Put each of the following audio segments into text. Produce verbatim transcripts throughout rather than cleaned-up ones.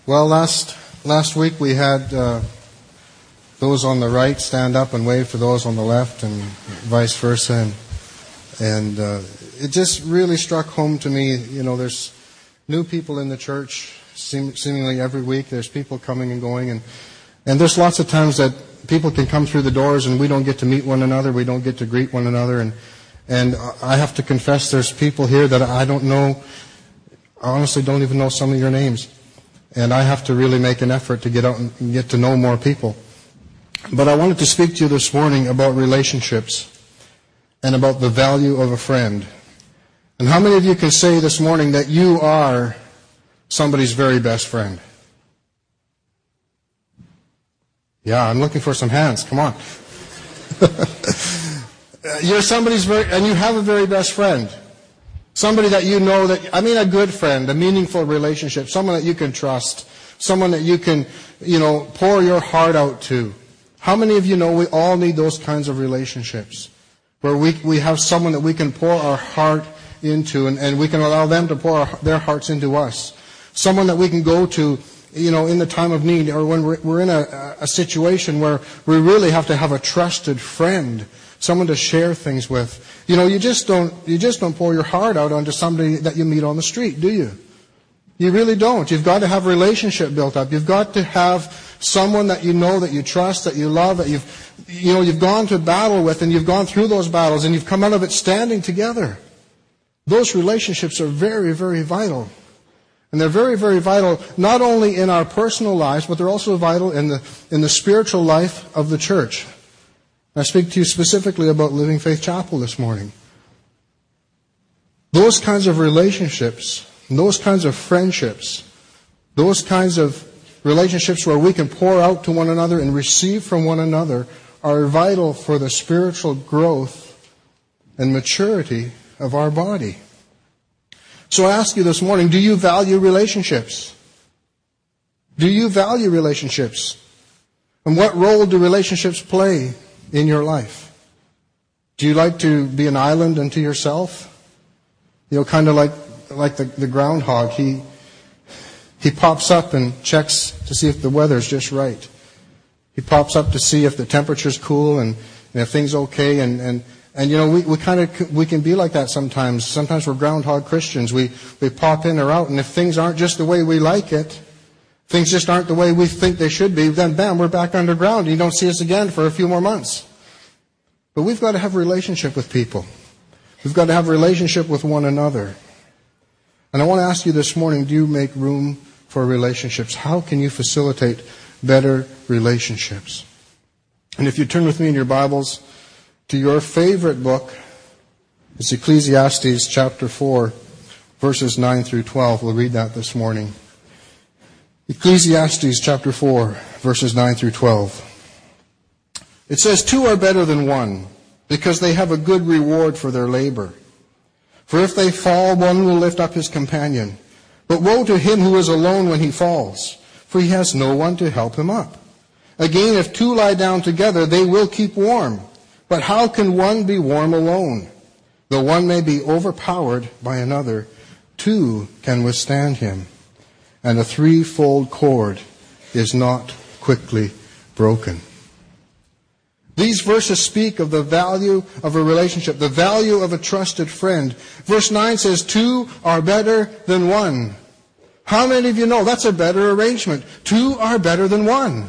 Well, last last week we had uh, those on the right stand up and wave to those on the left, and vice versa, and and uh, it just really struck home to me. You know, there's new people in the church seem, seemingly every week. There's people coming and going, and and there's lots of times that people can come through the doors and we don't get to meet one another. We don't get to greet one another, and and I have to confess, there's people here that I don't know. I honestly don't even know some of your names. And I have to really make an effort to get out and get to know more people. But I wanted to speak to you this morning about relationships and about the value of a friend. And how many of you can say this morning that you are somebody's very best friend? Yeah, I'm looking for some hands. Come on. You're somebody's very, and you have a very best friend. Somebody that you know that, I mean a good friend, a meaningful relationship, someone that you can trust, someone that you can, you know, pour your heart out to. How many of you know we all need those kinds of relationships? Where we we have someone that we can pour our heart into, and, and we can allow them to pour our, their hearts into us. Someone that we can go to, you know, in the time of need, or when we're, we're in a, a situation where we really have to have a trusted friend, someone to share things with. You know, you just don't you just don't pour your heart out onto somebody that you meet on the street, do you? You really don't. You've got to have a relationship built up. You've got to have someone that you know, that you trust, that you love, that you've you know you've gone to battle with, and you've gone through those battles, and you've come out of it standing together. Those relationships are very, very vital. And they're very, very vital not only in our personal lives, but they're also vital in the in the spiritual life of the church. I speak to you specifically about Living Faith Chapel this morning. Those kinds of relationships, those kinds of friendships, those kinds of relationships where we can pour out to one another and receive from one another are vital for the spiritual growth and maturity of our body. So I ask you this morning, do you value relationships? Do you value relationships? And what role do relationships play in your life? Do you like to be an island unto yourself? You know, kind of like like the, the groundhog. He he pops up and checks to see if the weather's just right. He pops up to see if the temperature's cool and, and if things okay. And, and, and you know, we, we kind of we can be like that sometimes. Sometimes we're groundhog Christians. We we pop in or out, and if things aren't just the way we like it, things just aren't the way we think they should be, then bam, we're back underground. And you don't see us again for a few more months. But we've got to have a relationship with people. We've got to have a relationship with one another. And I want to ask you this morning, do you make room for relationships? How can you facilitate better relationships? And if you turn with me in your Bibles to your favorite book, it's Ecclesiastes chapter four, verses nine through twelve. We'll read that this morning. Ecclesiastes chapter four, verses nine through twelve. It says, "Two are better than one, because they have a good reward for their labor. For if they fall, one will lift up his companion. But woe to him who is alone when he falls, for he has no one to help him up. Again, if two lie down together, they will keep warm. But how can one be warm alone? Though one may be overpowered by another, two can withstand him. And a threefold cord is not quickly broken." These verses speak of the value of a relationship, the value of a trusted friend. Verse nine says, two are better than one. How many of you know that's a better arrangement? Two are better than one.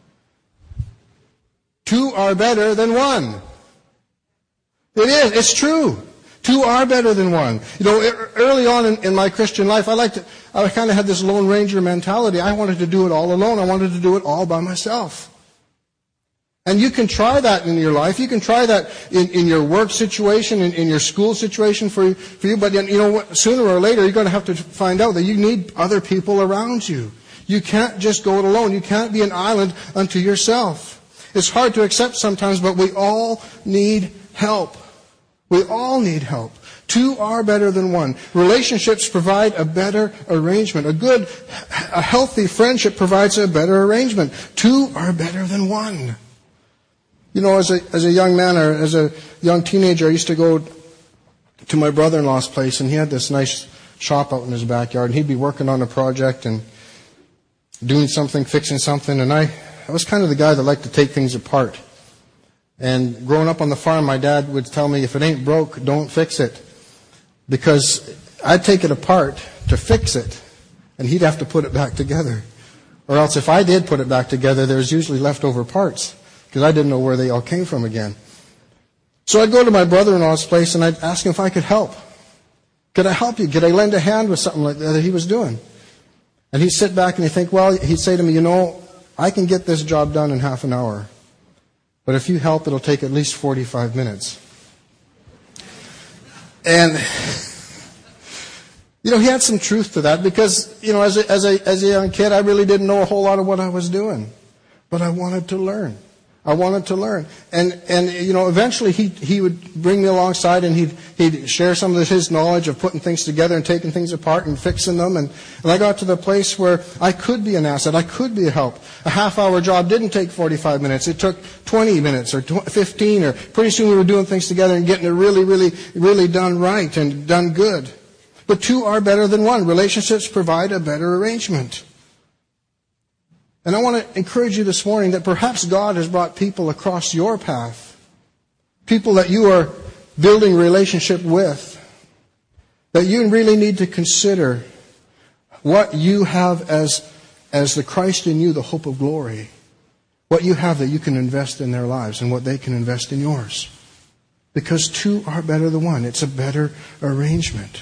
Two are better than one. It is. It's true. Two are better than one. You know, early on in, in my Christian life, I liked to, I kind of had this Lone Ranger mentality. I wanted to do it all alone. I wanted to do it all by myself. And you can try that in your life. You can try that in, in your work situation, in, in your school situation for, for you. But you know what? Sooner or later, you're going to have to find out that you need other people around you. You can't just go it alone. You can't be an island unto yourself. It's hard to accept sometimes, but we all need help. We all need help. Two are better than one. Relationships provide a better arrangement. A good, a healthy friendship provides a better arrangement. Two are better than one. You know, as a as a young man or as a young teenager, I used to go to my brother-in-law's place, and he had this nice shop out in his backyard, and he'd be working on a project, and doing something, fixing something, and I, I was kind of the guy that liked to take things apart. And growing up on the farm, my dad would tell me, if it ain't broke, don't fix it. Because I'd take it apart to fix it, and he'd have to put it back together. Or else if I did put it back together, there's usually leftover parts, because I didn't know where they all came from again. So I'd go to my brother-in-law's place, and I'd ask him if I could help. Could I help you? Could I lend a hand with something like that that he was doing? And he'd sit back and he'd think, well, he'd say to me, you know, I can get this job done in half an hour. But if you help, it'll take at least forty-five minutes. And, you know, he had some truth to that because, you know, as a, as a, as a young kid, I really didn't know a whole lot of what I was doing. But I wanted to learn. I wanted to learn. And, and you know, eventually he, he would bring me alongside and he'd, he'd share some of his knowledge of putting things together and taking things apart and fixing them. And, and I got to the place where I could be an asset. I could be a help. A half-hour job didn't take forty-five minutes. It took twenty minutes or fifteen. Or pretty soon we were doing things together and getting it really, really, really done right and done good. But two are better than one. Relationships provide a better arrangement. And I want to encourage you this morning that perhaps God has brought people across your path, people that you are building relationship with, that you really need to consider what you have as, as the Christ in you, the hope of glory, what you have that you can invest in their lives and what they can invest in yours. Because two are better than one. It's a better arrangement.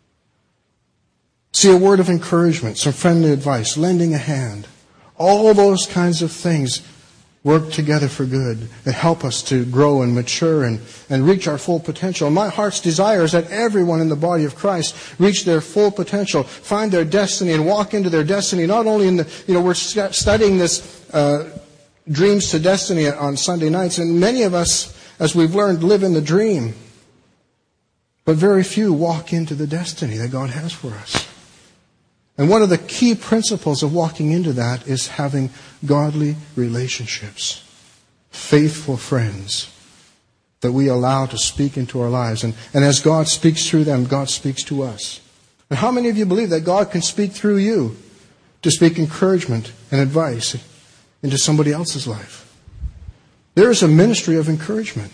See, a word of encouragement, some friendly advice, lending a hand. All those kinds of things work together for good and help us to grow and mature and, and reach our full potential. My heart's desire is that everyone in the body of Christ reach their full potential, find their destiny and walk into their destiny. Not only in the, you know, we're studying this uh, Dreams to Destiny on Sunday nights, and many of us, as we've learned, live in the dream. But very few walk into the destiny that God has for us. And one of the key principles of walking into that is having godly relationships, faithful friends that we allow to speak into our lives. And, and as God speaks through them, God speaks to us. And how many of you believe that God can speak through you to speak encouragement and advice into somebody else's life? There is a ministry of encouragement.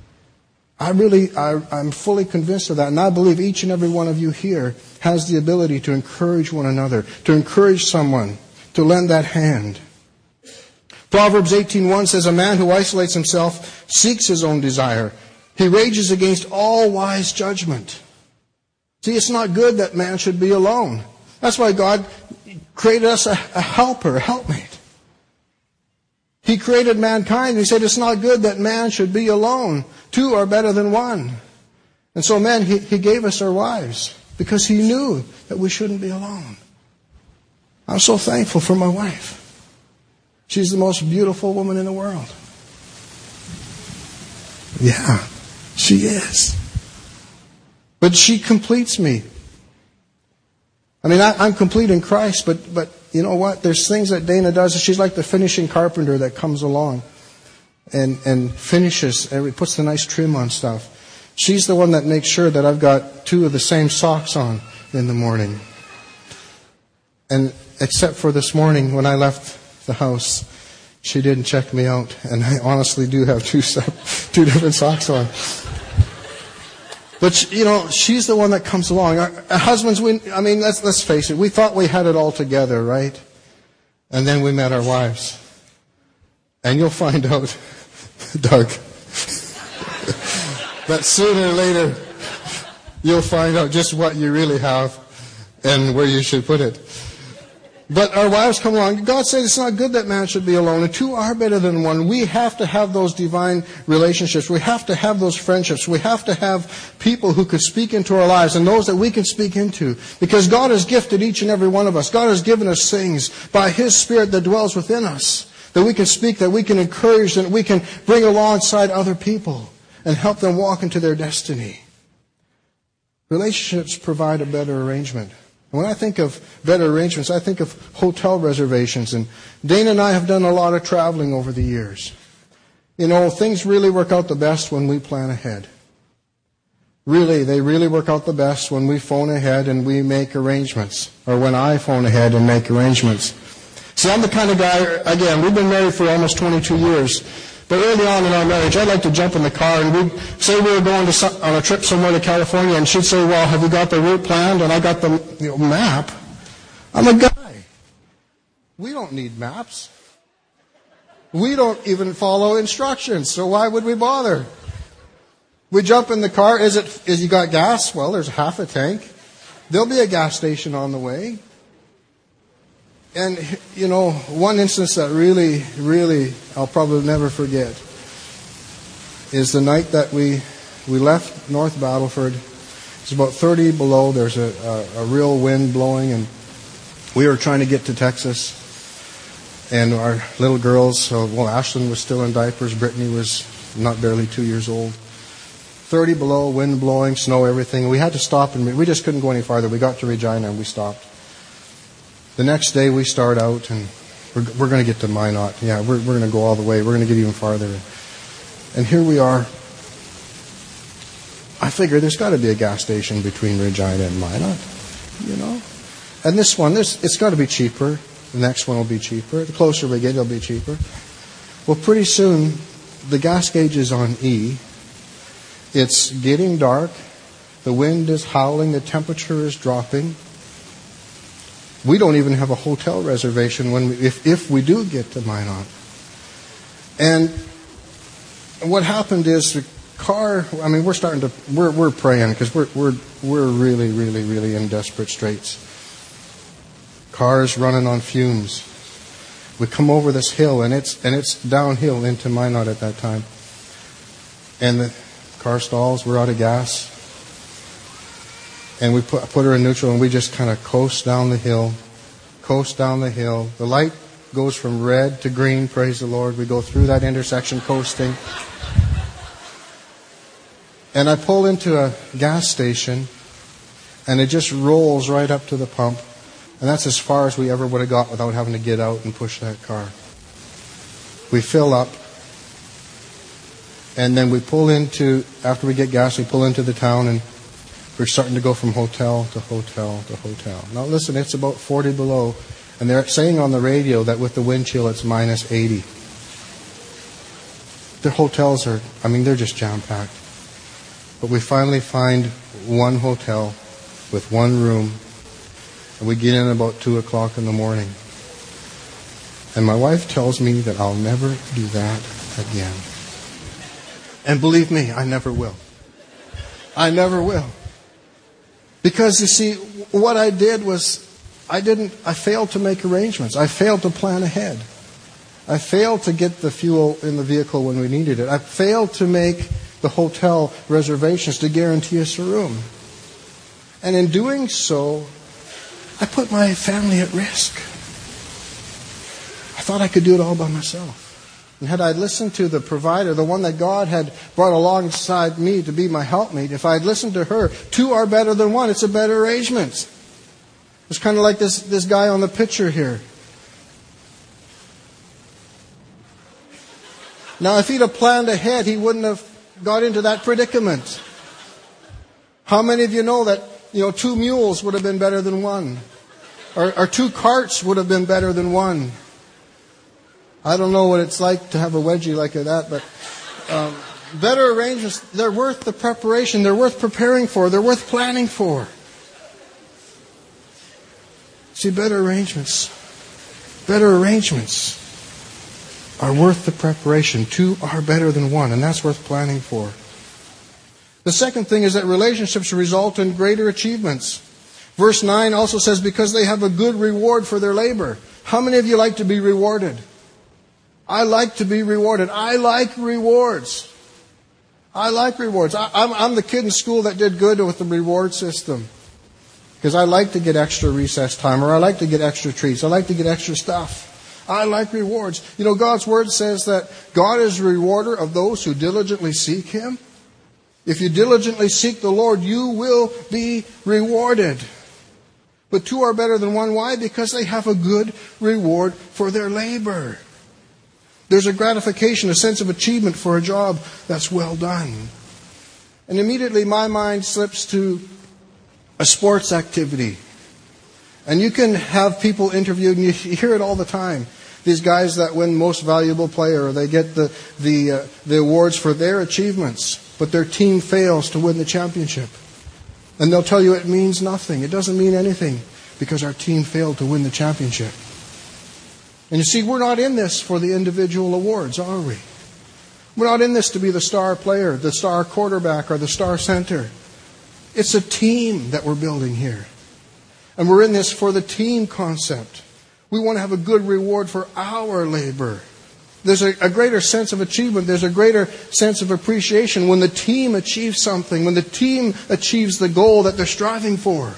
I really, I, I'm fully convinced of that. And I believe each and every one of you here has the ability to encourage one another, to encourage someone, to lend that hand. Proverbs eighteen one says, a man who isolates himself seeks his own desire. He rages against all wise judgment. See, it's not good that man should be alone. That's why God created us a, a helper, a helpmate. He created mankind and He said it's not good that man should be alone. Two are better than one. And so, man, he, he gave us our wives because He knew that we shouldn't be alone. I'm so thankful for my wife. She's the most beautiful woman in the world. Yeah, she is. But she completes me. I mean, I, I'm complete in Christ, but, but you know what? There's things that Dana does. She's like the finishing carpenter that comes along and, and finishes, and puts the nice trim on stuff. She's the one that makes sure that I've got two of the same socks on in the morning. And except for this morning when I left the house, she didn't check me out. And I honestly do have two, two different socks on. But, you know, she's the one that comes along. Our, our husbands, we, I mean, let's, let's face it. We thought we had it all together, right? And then we met our wives. And you'll find out, Doug, that sooner or later, you'll find out just what you really have and where you should put it. But our wives come along. God said it's not good that man should be alone. And two are better than one. We have to have those divine relationships. We have to have those friendships. We have to have people who could speak into our lives and those that we can speak into. Because God has gifted each and every one of us. God has given us things by His Spirit that dwells within us that we can speak, that we can encourage, that we can bring alongside other people and help them walk into their destiny. Relationships provide a better arrangement. And when I think of better arrangements, I think of hotel reservations. And Dana and I have done a lot of traveling over the years. You know, things really work out the best when we plan ahead. Really, they really work out the best when we phone ahead and we make arrangements. Or when I phone ahead and make arrangements. See, I'm the kind of guy, again, we've been married for almost twenty-two years. But early on in our marriage, I'd like to jump in the car and we'd say we were going to some, on a trip somewhere to California, and she'd say, well, have you got the route planned? And I got the you know, map. I'm a guy. We don't need maps. We don't even follow instructions, so why would we bother? We jump in the car. Is it? Is you got gas? Well, there's half a tank. There'll be a gas station on the way. And, you know, one instance that really, really, I'll probably never forget is the night that we we left North Battleford. It's about thirty below. There's a, a, a real wind blowing, and we were trying to get to Texas. And our little girls, so, well, Ashlyn was still in diapers. Brittany was not barely two years old. thirty below, wind blowing, snow, everything. We had to stop, and we just couldn't go any farther. We got to Regina, and we stopped. The next day we start out, and we're, we're going to get to Minot. Yeah, we're, we're going to go all the way. We're going to get even farther. And here we are. I figure there's got to be a gas station between Regina and Minot, you know. And this one, this it's got to be cheaper. The next one will be cheaper. The closer we get, it'll be cheaper. Well, pretty soon, the gas gauge is on E. It's getting dark. The wind is howling. The temperature is dropping. We don't even have a hotel reservation when we, if if we do get to Minot. And what happened is the car. I mean, we're starting to we're we're praying because we're we're we're really really really in desperate straits. Cars running on fumes. We come over this hill, and it's and it's downhill into Minot at that time. And the car stalls. We're out of gas. And we put, put her in neutral, and we just kind of coast down the hill, coast down the hill. The light goes from red to green, praise the Lord. We go through that intersection coasting. And I pull into a gas station, and it just rolls right up to the pump. And that's as far as we ever would have got without having to get out and push that car. We fill up, and then we pull into, after we get gas, we pull into the town, and we're starting to go from hotel to hotel to hotel. Now listen, it's about forty below, and they're saying on the radio that with the wind chill it's minus eighty. The hotels are, I mean, they're just jam-packed. But we finally find one hotel with one room, and we get in about two o'clock in the morning. And my wife tells me that I'll never do that again. And believe me, I never will. I never will. Because, you see, what I did was, I didn't, I failed to make arrangements. I failed to plan ahead. I failed to get the fuel in the vehicle when we needed it. I failed to make the hotel reservations to guarantee us a room. And in doing so, I put my family at risk. I thought I could do it all by myself. And had I listened to the provider, the one that God had brought alongside me to be my helpmate, if I had listened to her, two are better than one. It's a better arrangement. It's kind of like this, this guy on the picture here. Now, if he'd have planned ahead, he wouldn't have got into that predicament. How many of you know that, you know, two mules would have been better than one? Or, or two carts would have been better than one? I don't know what it's like to have a wedgie like that, but um, better arrangements, they're worth the preparation. They're worth preparing for. They're worth planning for. See, better arrangements, better arrangements are worth the preparation. Two are better than one, and that's worth planning for. The second thing is that relationships result in greater achievements. Verse nine also says, because they have a good reward for their labor. How many of you like to be rewarded? I like to be rewarded. I like rewards. I like rewards. I, I'm, I'm the kid in school that did good with the reward system. Because I like to get extra recess time, or I like to get extra treats. I like to get extra stuff. I like rewards. You know, God's Word says that God is a rewarder of those who diligently seek Him. If you diligently seek the Lord, you will be rewarded. But two are better than one. Why? Because they have a good reward for their labor. There's a gratification, a sense of achievement for a job that's well done. And immediately my mind slips to a sports activity. And you can have people interviewed, and you hear it all the time. These guys that win most valuable player, they get the the uh, the awards for their achievements, but their team fails to win the championship. And they'll tell you it means nothing. It doesn't mean anything because our team failed to win the championship. And you see, we're not in this for the individual awards, are we? We're not in this to be the star player, the star quarterback, or the star center. It's a team that we're building here. And we're in this for the team concept. We want to have a good reward for our labor. There's a, a greater sense of achievement. There's a greater sense of appreciation when the team achieves something, when the team achieves the goal that they're striving for.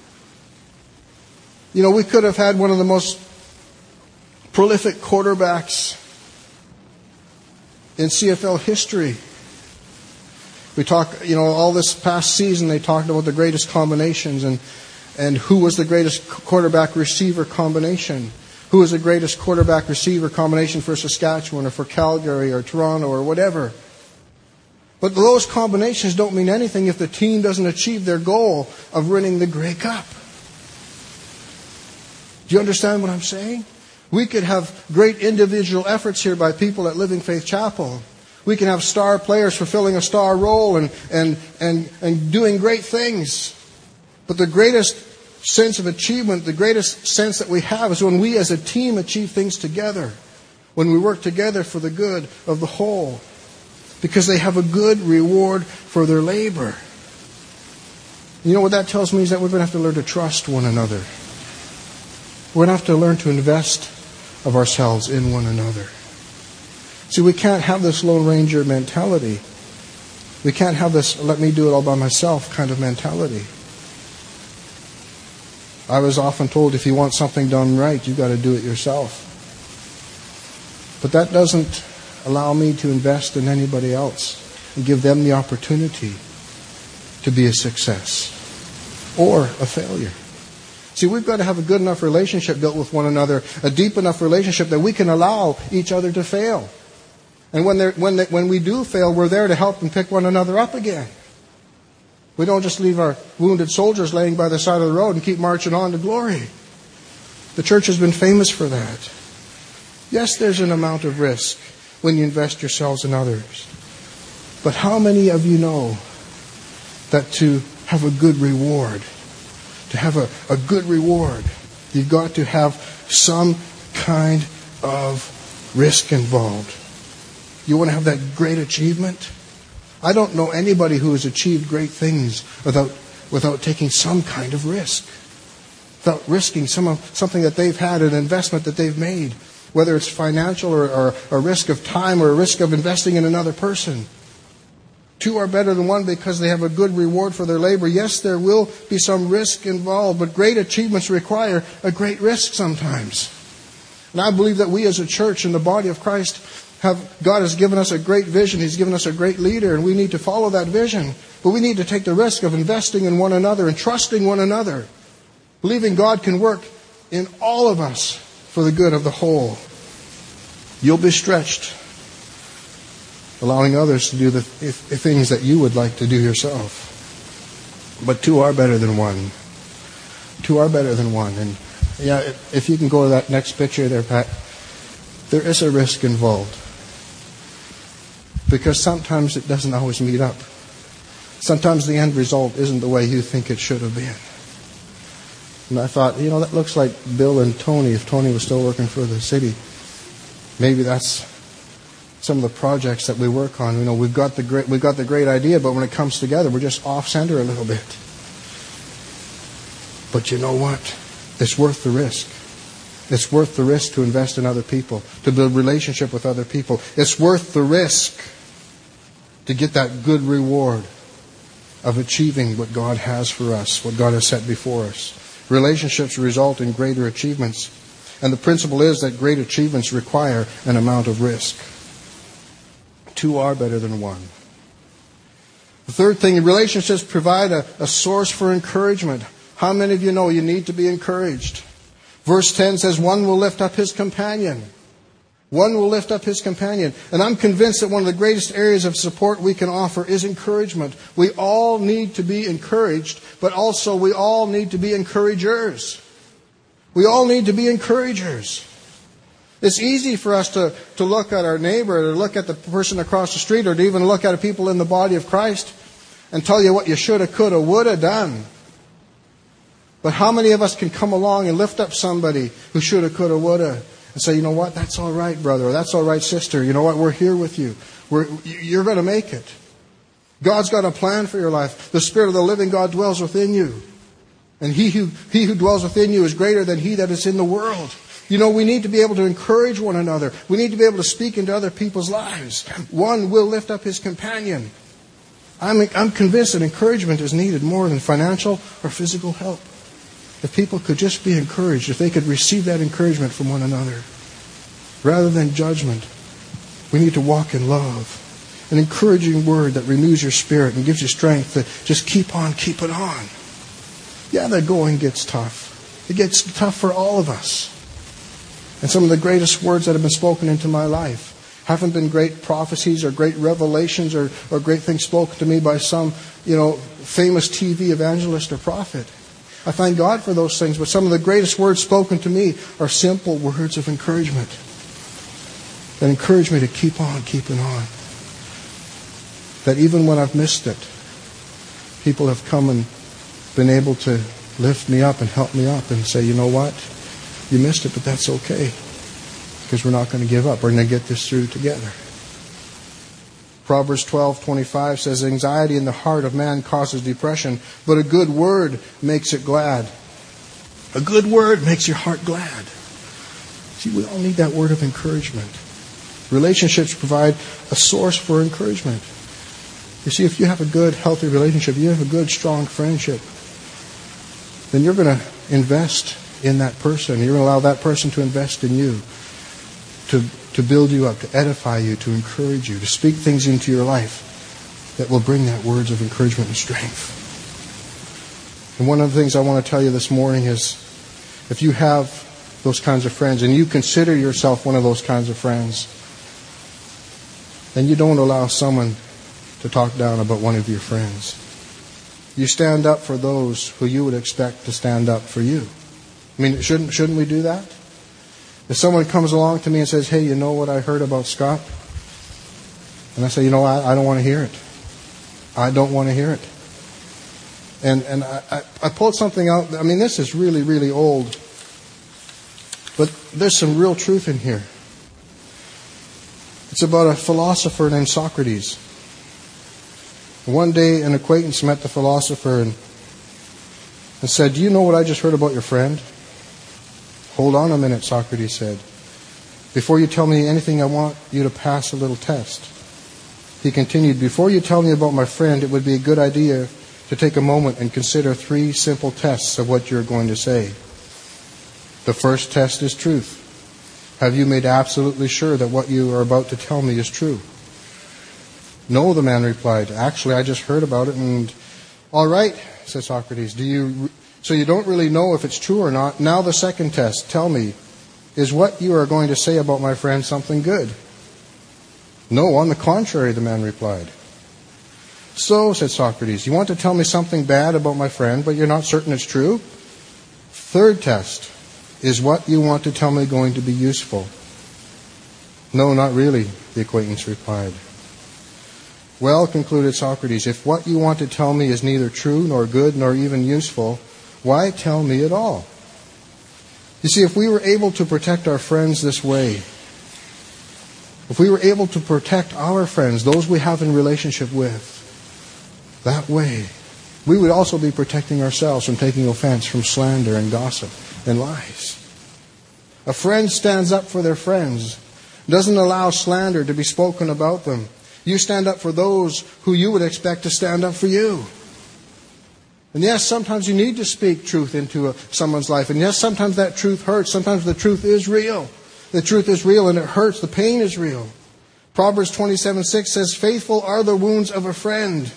You know, we could have had one of the most prolific quarterbacks in C F L history. We talk, you know, all this past season they talked about the greatest combinations and and who was the greatest quarterback receiver combination. Who was the greatest quarterback receiver combination for Saskatchewan or for Calgary or Toronto or whatever. But those combinations don't mean anything if the team doesn't achieve their goal of winning the Grey Cup. Do you understand what I'm saying? We could have great individual efforts here by people at Living Faith Chapel. We can have star players fulfilling a star role and, and, and, and doing great things. But the greatest sense of achievement, the greatest sense that we have is when we as a team achieve things together. When we work together for the good of the whole. Because they have a good reward for their labor. You know what that tells me is that we're going to have to learn to trust one another. We're going to have to learn to invest of ourselves in one another. See, we can't have this Lone Ranger mentality. We can't have this let me do it all by myself kind of mentality. I was often told if you want something done right, you've got to do it yourself. But that doesn't allow me to invest in anybody else and give them the opportunity to be a success or a failure. See, we've got to have a good enough relationship built with one another, a deep enough relationship that we can allow each other to fail. And when, when, they, when we do fail, we're there to help and pick one another up again. We don't just leave our wounded soldiers laying by the side of the road and keep marching on to glory. The church has been famous for that. Yes, there's an amount of risk when you invest yourselves in others. But how many of you know that to have a good reward, to have a, a good reward, you've got to have some kind of risk involved? You want to have that great achievement? I don't know anybody who has achieved great things without without taking some kind of risk. Without risking some of, something that they've had, an investment that they've made. Whether it's financial or, or a risk of time or a risk of investing in another person. Two are better than one because they have a good reward for their labor. Yes, there will be some risk involved, but great achievements require a great risk sometimes. And I believe that we as a church in the body of Christ have, God has given us a great vision. He's given us a great leader, and we need to follow that vision. But we need to take the risk of investing in one another and trusting one another. Believing God can work in all of us for the good of the whole. You'll be stretched, allowing others to do the, the things that you would like to do yourself. But two are better than one. Two are better than one. And yeah, if you can go to that next picture there, Pat, there is a risk involved. Because sometimes it doesn't always meet up. Sometimes the end result isn't the way you think it should have been. And I thought, you know, that looks like Bill and Tony, if Tony was still working for the city. Maybe that's some of the projects that we work on. You know, we've got the great, we've got the great idea, but when it comes together, we're just off center a little bit. But you know what? It's worth the risk. It's worth the risk to invest in other people, to build relationship with other people. It's worth the risk to get that good reward of achieving what God has for us, what God has set before us. Relationships result in greater achievements. And the principle is that great achievements require an amount of risk. Two are better than one. The third thing, relationships provide a, a source for encouragement. How many of you know you need to be encouraged? Verse ten says, one will lift up his companion. One will lift up his companion. And I'm convinced that one of the greatest areas of support we can offer is encouragement. We all need to be encouraged, but also we all need to be encouragers. We all need to be encouragers. It's easy for us to, to look at our neighbor, or to look at the person across the street, or to even look at people in the body of Christ and tell you what you should have, could have, would have done. But how many of us can come along and lift up somebody who should have, could have, would have, and say, you know what, that's all right, brother, or that's all right, sister. You know what, we're here with you. We're, you're going to make it. God's got a plan for your life. The Spirit of the living God dwells within you. And he who, he who dwells within you is greater than he that is in the world. You know, we need to be able to encourage one another. We need to be able to speak into other people's lives. One will lift up his companion. I'm, I'm convinced that encouragement is needed more than financial or physical help. If people could just be encouraged, if they could receive that encouragement from one another, rather than judgment, we need to walk in love. An encouraging word that renews your spirit and gives you strength to just keep on, keep it on. Yeah, the going gets tough. It gets tough for all of us. And some of the greatest words that have been spoken into my life haven't been great prophecies or great revelations or, or great things spoken to me by some, you know, famous T V evangelist or prophet. I thank God for those things, but some of the greatest words spoken to me are simple words of encouragement that encourage me to keep on keeping on. That even when I've missed it, people have come and been able to lift me up and help me up and say, you know what? You missed it, but that's okay. Because we're not going to give up. We're going to get this through together. Proverbs twelve twenty-five says, anxiety in the heart of man causes depression, but a good word makes it glad. A good word makes your heart glad. See, we all need that word of encouragement. Relationships provide a source for encouragement. You see, if you have a good, healthy relationship, you have a good, strong friendship, then you're going to invest in that person. You're going to allow that person to invest in you, to, to build you up, to edify you, to encourage you, to speak things into your life that will bring that words of encouragement and strength. And one of the things I want to tell you this morning is, if you have those kinds of friends, and you consider yourself one of those kinds of friends, then you don't allow someone to talk down about one of your friends. You stand up for those who you would expect to stand up for you. I mean, shouldn't shouldn't we do that? If someone comes along to me and says, hey, you know what I heard about Scott? And I say, you know, I, I don't want to hear it. I don't want to hear it. And and I, I, I pulled something out. I mean, this is really, really old. But there's some real truth in here. It's about a philosopher named Socrates. One day, an acquaintance met the philosopher and, and said, do you know what I just heard about your friend? Hold on a minute, Socrates said. Before you tell me anything, I want you to pass a little test. He continued, before you tell me about my friend, it would be a good idea to take a moment and consider three simple tests of what you're going to say. The first test is truth. Have you made absolutely sure that what you are about to tell me is true? No, the man replied. Actually, I just heard about it and... All right, said Socrates. Do you... So you don't really know if it's true or not. Now the second test. Tell me, is what you are going to say about my friend something good? No, on the contrary, the man replied. So, said Socrates, you want to tell me something bad about my friend, but you're not certain it's true? Third test. Is what you want to tell me going to be useful? No, not really, the acquaintance replied. Well, concluded Socrates, if what you want to tell me is neither true nor good nor even useful, why tell me at all? You see, if we were able to protect our friends this way, if we were able to protect our friends, those we have in relationship with, that way, we would also be protecting ourselves from taking offense from slander and gossip and lies. A friend stands up for their friends, doesn't allow slander to be spoken about them. You stand up for those who you would expect to stand up for you. And yes, sometimes you need to speak truth into a, someone's life. And yes, sometimes that truth hurts. Sometimes the truth is real. The truth is real and it hurts. The pain is real. Proverbs twenty-seven six says, faithful are the wounds of a friend.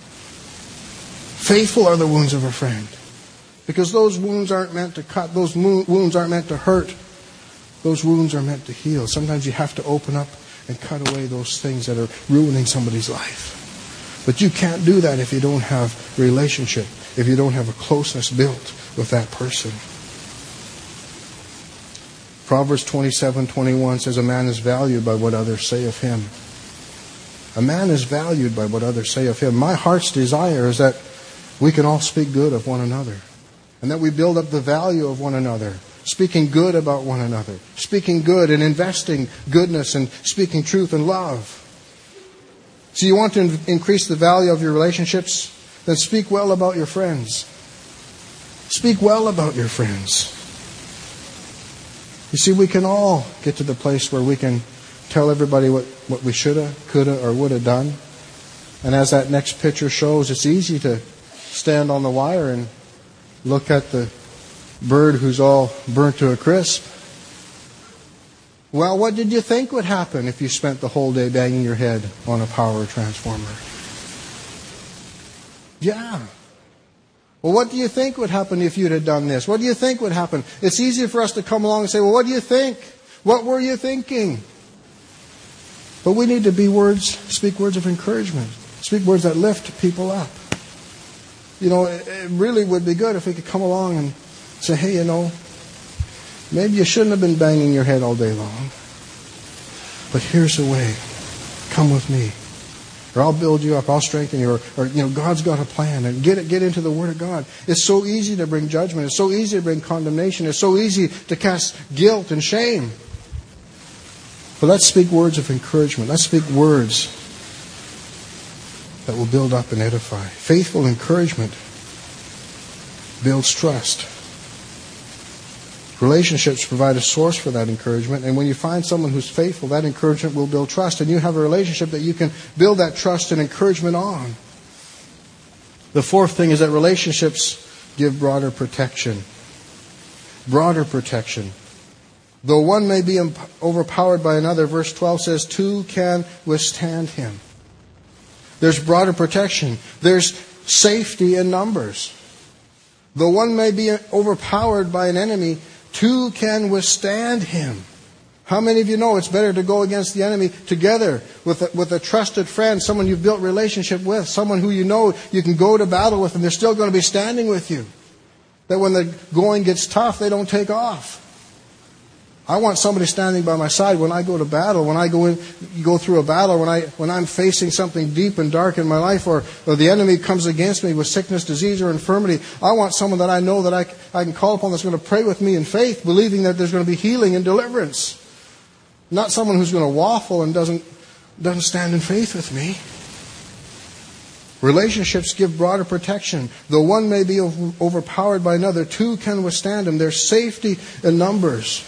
Faithful are the wounds of a friend. Because those wounds aren't meant to cut. Those wounds aren't meant to hurt. Those wounds are meant to heal. Sometimes you have to open up and cut away those things that are ruining somebody's life. But you can't do that if you don't have a relationship, if you don't have a closeness built with that person. Proverbs twenty-seven twenty-one says, a man is valued by what others say of him. A man is valued by what others say of him. My heart's desire is that we can all speak good of one another, and that we build up the value of one another, speaking good about one another, speaking good and investing goodness and speaking truth and love. So you want to increase the value of your relationships? Then speak well about your friends. Speak well about your friends. You see, we can all get to the place where we can tell everybody what, what we shoulda, coulda, or woulda done. And as that next picture shows, it's easy to stand on the wire and look at the bird who's all burnt to a crisp. Well, what did you think would happen if you spent the whole day banging your head on a power transformer? Yeah. Well, what do you think would happen if you'd have done this? What do you think would happen? It's easier for us to come along and say, well, what do you think? What were you thinking? But we need to be words, speak words of encouragement. Speak words that lift people up. You know, it, it really would be good if we could come along and say, hey, you know, maybe you shouldn't have been banging your head all day long. But here's the way. Come with me. Or I'll build you up, I'll strengthen you, or, or you know, God's got a plan, and get it, get into the Word of God. It's so easy to bring judgment. It's so easy to bring condemnation. It's so easy to cast guilt and shame. But let's speak words of encouragement. Let's speak words that will build up and edify. Faithful encouragement builds trust. Relationships provide a source for that encouragement. And when you find someone who's faithful, that encouragement will build trust. And you have a relationship that you can build that trust and encouragement on. The fourth thing is that relationships give broader protection. Broader protection. Though one may be overpowered by another, verse twelve says, two can withstand him. There's broader protection. There's safety in numbers. Though one may be overpowered by an enemy, two can withstand him. How many of you know it's better to go against the enemy together with a, with a trusted friend, someone you've built relationship with, someone who you know you can go to battle with and they're still going to be standing with you. That when the going gets tough, they don't take off. I want somebody standing by my side when I go to battle, when I go in, go through a battle, when I when I'm facing something deep and dark in my life, or, or the enemy comes against me with sickness, disease, or infirmity. I want someone that I know that I, I can call upon that's going to pray with me in faith, believing that there's going to be healing and deliverance. Not someone who's going to waffle and doesn't doesn't stand in faith with me. Relationships give broader protection. Though one may be overpowered by another, two can withstand him. There's safety in numbers.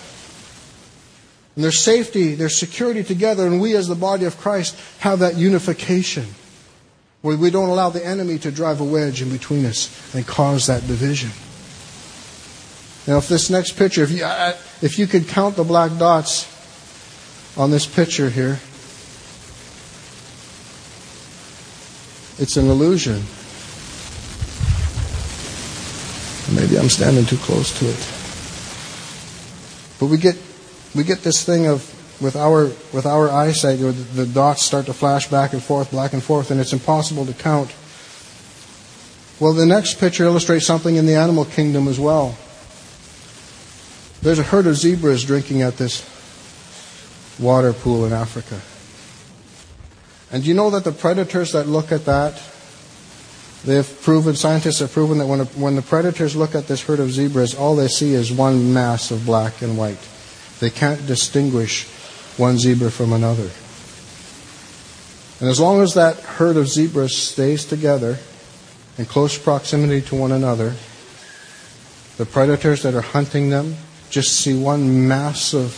And there's safety, there's security together, and we as the body of Christ have that unification where we don't allow the enemy to drive a wedge in between us and cause that division. Now, if this next picture, if you, if you could count the black dots on this picture here, it's an illusion. Maybe I'm standing too close to it. But we get We get this thing of, with our with our eyesight, the, the dots start to flash back and forth, back and forth, and it's impossible to count. Well, the next picture illustrates something in the animal kingdom as well. There's a herd of zebras drinking at this water pool in Africa. And do you know that the predators that look at that, they've proven, scientists have proven that when, a, when the predators look at this herd of zebras, all they see is one mass of black and white. They can't distinguish one zebra from another. And as long as that herd of zebras stays together in close proximity to one another, the predators that are hunting them just see one massive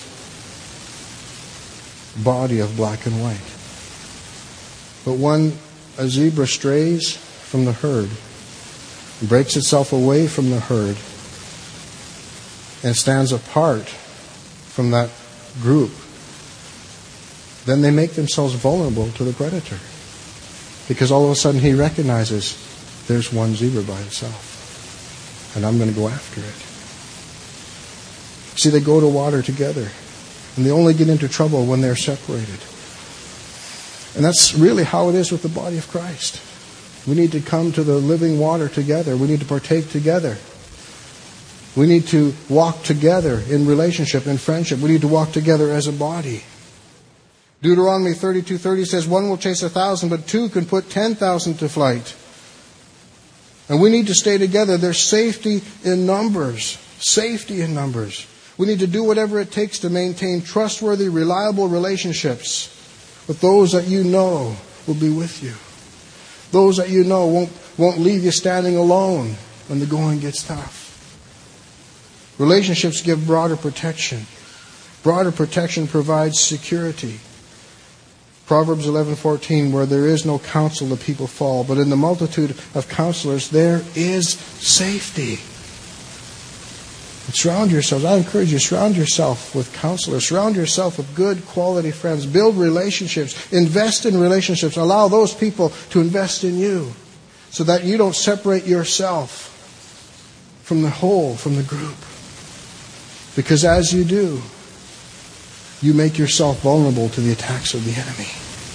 body of black and white. But when a zebra strays from the herd, breaks itself away from the herd, and stands apart from that group, then they make themselves vulnerable to the predator. Because all of a sudden he recognizes there's one zebra by itself, and I'm going to go after it. See, they go to water together, and they only get into trouble when they're separated. And that's really how it is with the body of Christ. We need to come to the living water together. We need to partake together. We need to walk together in relationship, in friendship. We need to walk together as a body. Deuteronomy thirty-two thirty says, one will chase a thousand, but two can put ten thousand to flight. And we need to stay together. There's safety in numbers. Safety in numbers. We need to do whatever it takes to maintain trustworthy, reliable relationships with those that you know will be with you. Those that you know won't, won't leave you standing alone when the going gets tough. Relationships give broader protection. Broader protection provides security. Proverbs eleven fourteen, where there is no counsel, the people fall, but in the multitude of counselors there is safety. And surround yourselves. I encourage you, surround yourself with counselors. Surround yourself with good quality friends. Build relationships. Invest in relationships. Allow those people to invest in you so that you don't separate yourself from the whole, from the group. Because as you do, you make yourself vulnerable to the attacks of the enemy.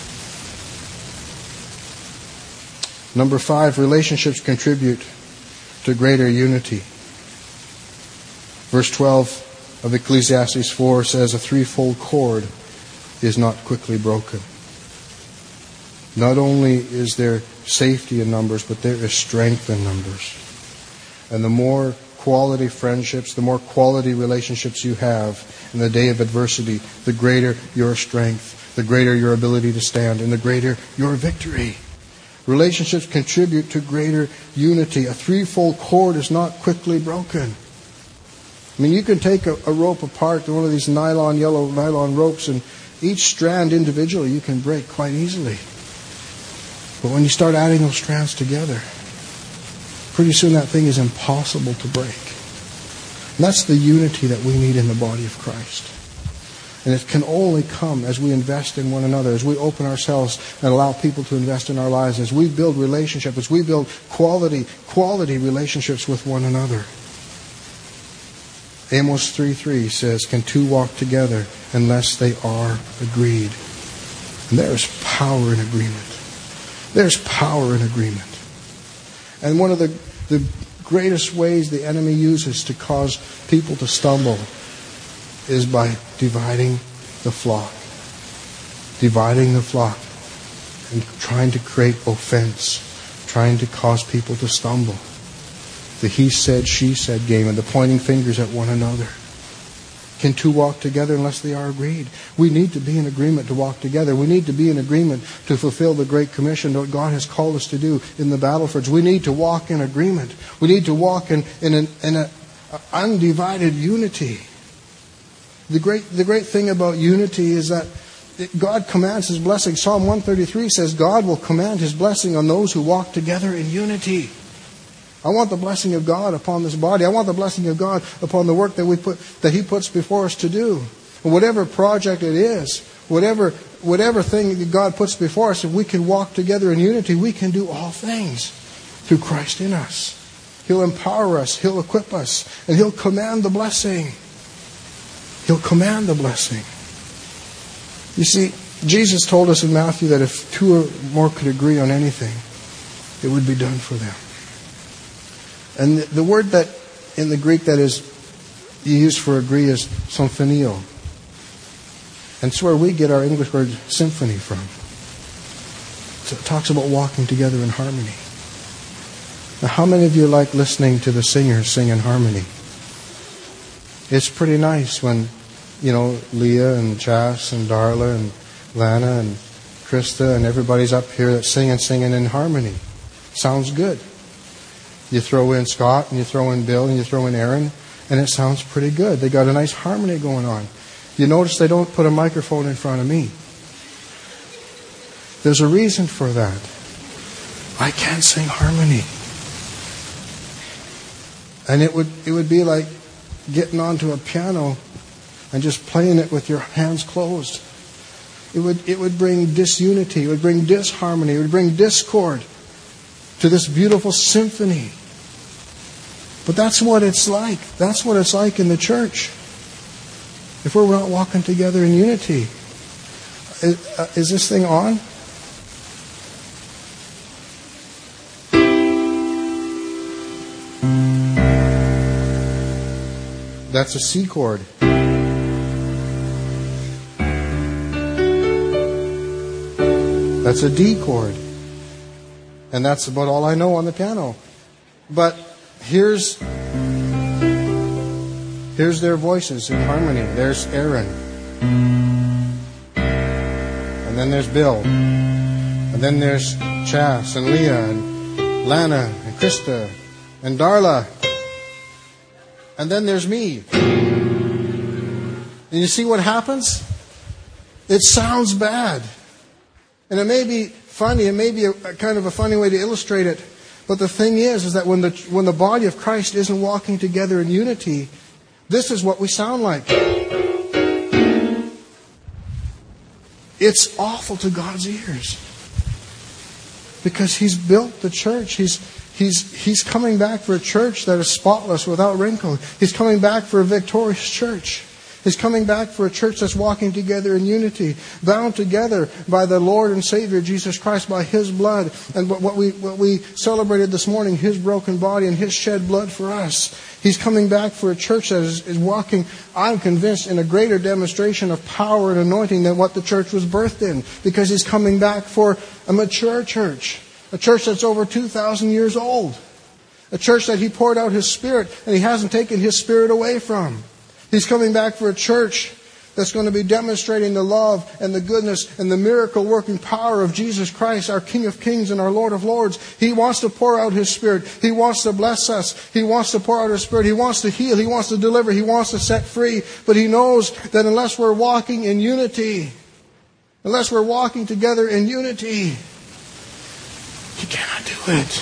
Number five, relationships contribute to greater unity. Verse twelve of Ecclesiastes four says, a threefold cord is not quickly broken. Not only is there safety in numbers, but there is strength in numbers. And the more quality friendships, the more quality relationships you have in the day of adversity, the greater your strength, the greater your ability to stand, and the greater your victory. Relationships contribute to greater unity. A threefold cord is not quickly broken. I mean, you can take a, a rope apart, one of these nylon, yellow nylon ropes, and each strand individually you can break quite easily. But when you start adding those strands together, pretty soon that thing is impossible to break. And that's the unity that we need in the body of Christ. And it can only come as we invest in one another, as we open ourselves and allow people to invest in our lives, as we build relationships, as we build quality, quality relationships with one another. Amos three three says, can two walk together unless they are agreed? And there is power in agreement. There's power in agreement. And one of the, the greatest ways the enemy uses to cause people to stumble is by dividing the flock. Dividing the flock and trying to create offense, trying to cause people to stumble. The he said, she said game and the pointing fingers at one another. Can two walk together unless they are agreed? We need to be in agreement to walk together. We need to be in agreement to fulfill the Great Commission that God has called us to do in the battlefields. We need to walk in agreement. We need to walk in, in an in a, a undivided unity. The great, the great thing about unity is that God commands His blessing. Psalm one thirty-three says God will command His blessing on those who walk together in unity. I want the blessing of God upon this body. I want the blessing of God upon the work that we put, that He puts before us to do. And whatever project it is, whatever whatever thing that God puts before us, if we can walk together in unity, we can do all things through Christ in us. He'll empower us. He'll equip us. And He'll command the blessing. He'll command the blessing. You see, Jesus told us in Matthew that if two or more could agree on anything, it would be done for them. And the word that in the Greek that is used for agree is symphonio. And it's where we get our English word symphony from. So it talks about walking together in harmony. Now, how many of you like listening to the singers sing in harmony? It's pretty nice when, you know, Leah and Jas and Darla and Lana and Krista and everybody's up here that's singing, singing in harmony. Sounds good. You throw in Scott and you throw in Bill and you throw in Aaron and it sounds pretty good. They got a nice harmony going on. You notice they don't put a microphone in front of me. There's a reason for that. I can't sing harmony. And it would it would be like getting onto a piano and just playing it with your hands closed. It would it would bring disunity, it would bring disharmony, it would bring discord to this beautiful symphony. But that's what it's like. That's what it's like in the church. If we're not walking together in unity. Is, uh, is this thing on? That's a C chord. That's a D chord. And that's about all I know on the piano. But here's here's their voices in harmony. There's Aaron. And then there's Bill. And then there's Chas and Leah and Lana and Krista and Darla. And then there's me. And you see what happens? It sounds bad. And it may be funny, it may be a, a kind of a funny way to illustrate it. But the thing is, is that when the when the body of Christ isn't walking together in unity, this is what we sound like. It's awful to God's ears. Because He's built the church. He's He's He's coming back for a church that is spotless, without wrinkle. He's coming back for a victorious church. He's coming back for a church that's walking together in unity, bound together by the Lord and Savior Jesus Christ, by His blood. And what we what we celebrated this morning, His broken body and His shed blood for us. He's coming back for a church that is, is walking, I'm convinced, in a greater demonstration of power and anointing than what the church was birthed in. Because He's coming back for a mature church. A church that's over two thousand years old. A church that He poured out His Spirit and He hasn't taken His Spirit away from. He's coming back for a church that's going to be demonstrating the love and the goodness and the miracle-working power of Jesus Christ, our King of Kings and our Lord of Lords. He wants to pour out His Spirit. He wants to bless us. He wants to pour out His Spirit. He wants to heal. He wants to deliver. He wants to set free. But He knows that unless we're walking in unity, unless we're walking together in unity, He cannot do it.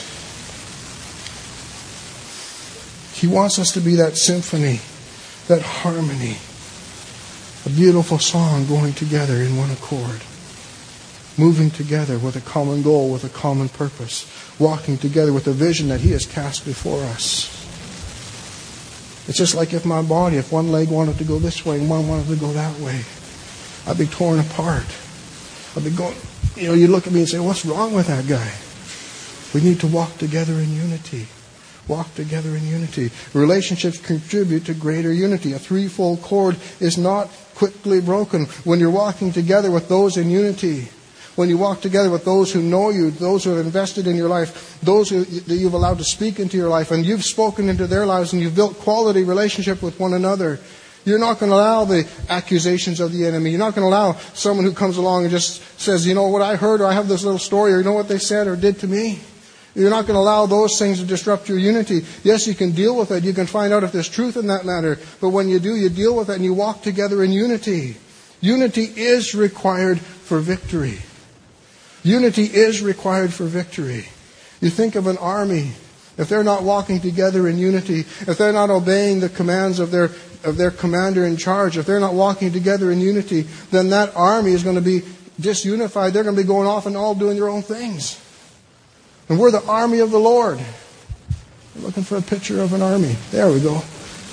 He wants us to be that symphony, that harmony, a beautiful song going together in one accord, moving together with a common goal, with a common purpose, walking together with a vision that He has cast before us. It's just like if my body, if one leg wanted to go this way and one wanted to go that way, I'd be torn apart. I'd be going, you know, you look at me and say, what's wrong with that guy? We need to walk together in unity. Walk together in unity. Relationships contribute to greater unity. A threefold cord is not quickly broken. When you're walking together with those in unity, when you walk together with those who know you, those who have invested in your life, those who, that you've allowed to speak into your life, and you've spoken into their lives, and you've built quality relationship with one another, you're not going to allow the accusations of the enemy. You're not going to allow someone who comes along and just says, you know what I heard, or I have this little story, or you know what they said or did to me. You're not going to allow those things to disrupt your unity. Yes, you can deal with it. You can find out if there's truth in that matter. But when you do, you deal with it and you walk together in unity. Unity is required for victory. Unity is required for victory. You think of an army. If they're not walking together in unity, if they're not obeying the commands of their of their commander in charge, if they're not walking together in unity, then that army is going to be disunified. They're going to be going off and all doing their own things. And we're the army of the Lord. We're looking for a picture of an army. There we go.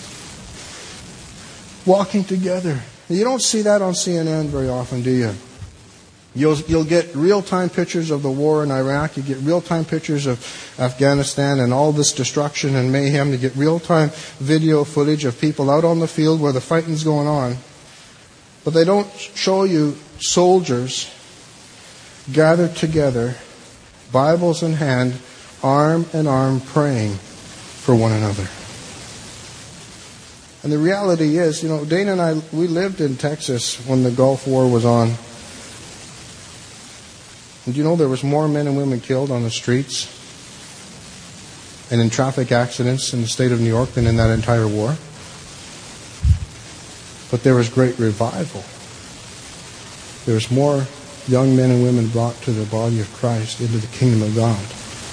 Walking together. You don't see that on C N N very often, do you? You'll, you'll get real-time pictures of the war in Iraq. You get real-time pictures of Afghanistan and all this destruction and mayhem. You get real-time video footage of people out on the field where the fighting's going on. But they don't show you soldiers gathered together, Bibles in hand, arm in arm, praying for one another. And the reality is, you know, Dana and I, we lived in Texas when the Gulf War was on. And you know there was more men and women killed on the streets and in traffic accidents in the state of New York than in that entire war? But there was great revival. There was more young men and women brought to the body of Christ, into the kingdom of God.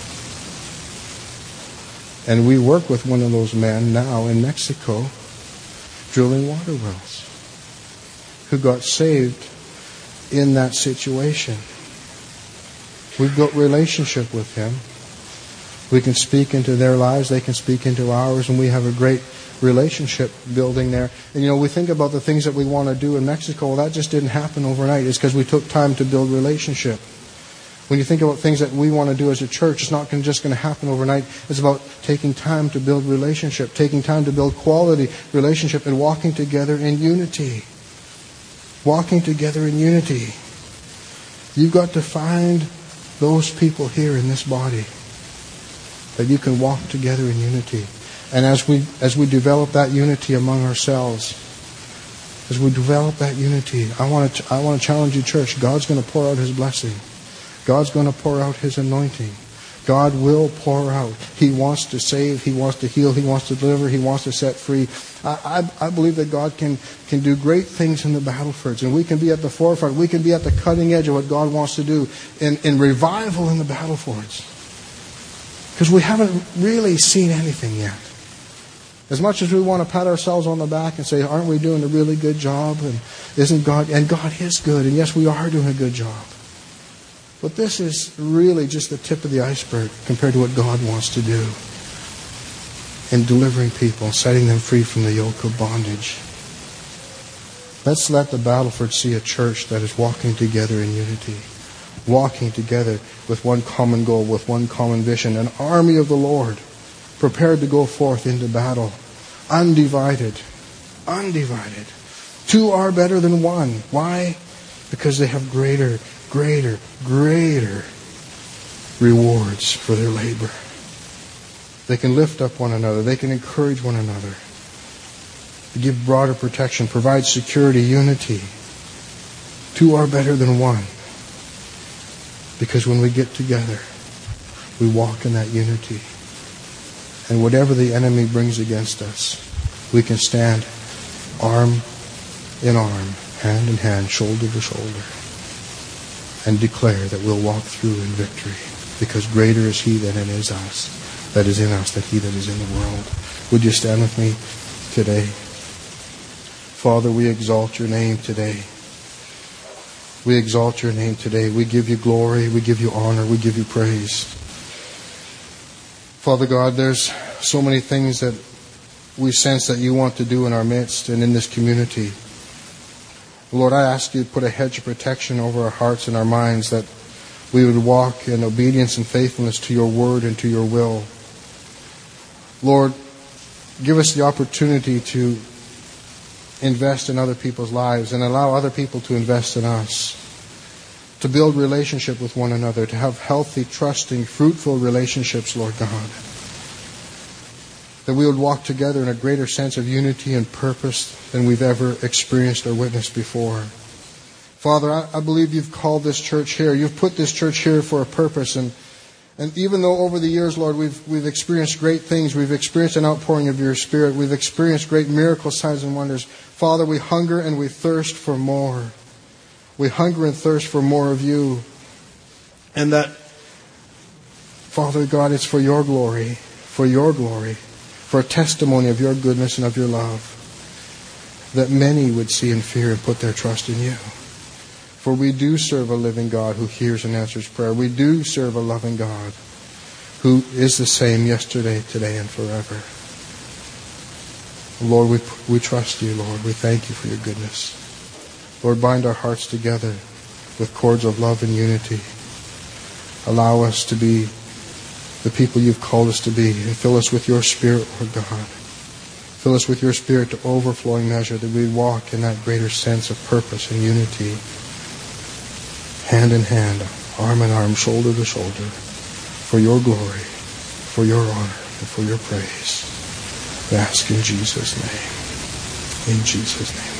And we work with one of those men now in Mexico, drilling water wells, who got saved in that situation. We've built relationship with him. We can speak into their lives, they can speak into ours, and we have a great relationship building there. And you know, we think about the things that we want to do in Mexico. Well, that just didn't happen overnight. It's because we took time to build relationship. When you think about things that we want to do as a church, it's not just going to happen overnight. It's about taking time to build relationship, taking time to build quality relationship, and walking together in unity. Walking together in unity. You've got to find those people here in this body that you can walk together in unity. And as we as we develop that unity among ourselves, as we develop that unity, I want to I want to challenge you, church. God's going to pour out His blessing. God's going to pour out His anointing. God will pour out. He wants to save. He wants to heal. He wants to deliver. He wants to set free. I, I, I believe that God can, can do great things in the battlefields. And we can be at the forefront. We can be at the cutting edge of what God wants to do in, in revival in the battlefields. Because we haven't really seen anything yet. As much as we want to pat ourselves on the back and say, aren't we doing a really good job? And isn't God, and God is good. And yes, we are doing a good job. But this is really just the tip of the iceberg compared to what God wants to do in delivering people, setting them free from the yoke of bondage. Let's let the Battleford see a church that is walking together in unity, walking together with one common goal, with one common vision, an army of the Lord prepared to go forth into battle, undivided, undivided. Two are better than one. Why? Because they have greater Greater, greater rewards for their labor. They can lift up one another. They can encourage one another. They give broader protection, provide security, unity. Two are better than one. Because when we get together, we walk in that unity. And whatever the enemy brings against us, we can stand arm in arm, hand in hand, shoulder to shoulder, and declare that we'll walk through in victory, because greater is He that is us, that is in us, than he that is in the world. Would you stand with me today? Father, we exalt Your name today. We exalt Your name today. We give You glory, we give You honor, we give You praise. Father God, there's so many things that we sense that You want to do in our midst and in this community. Lord, I ask You to put a hedge of protection over our hearts and our minds, that we would walk in obedience and faithfulness to Your word and to Your will. Lord, give us the opportunity to invest in other people's lives and allow other people to invest in us, to build relationship with one another, to have healthy, trusting, fruitful relationships, Lord God. That we would walk together in a greater sense of unity and purpose than we've ever experienced or witnessed before. Father, I, I believe You've called this church here. You've put this church here for a purpose. And, and even though over the years, Lord, we've, we've experienced great things, we've experienced an outpouring of Your Spirit, we've experienced great miracles, signs, and wonders, Father, we hunger and we thirst for more. We hunger and thirst for more of You. And that, Father God, it's for Your glory, for Your glory, for a testimony of Your goodness and of Your love, that many would see and fear and put their trust in You. For we do serve a living God who hears and answers prayer. We do serve a loving God who is the same yesterday, today, and forever. Lord, we, we trust You, Lord. We thank You for Your goodness. Lord, bind our hearts together with cords of love and unity. Allow us to be the people You've called us to be, and fill us with Your Spirit, Lord God. Fill us with Your Spirit to overflowing measure, that we walk in that greater sense of purpose and unity, hand in hand, arm in arm, shoulder to shoulder, for Your glory, for Your honor, and for Your praise. We ask in Jesus' name. In Jesus' name.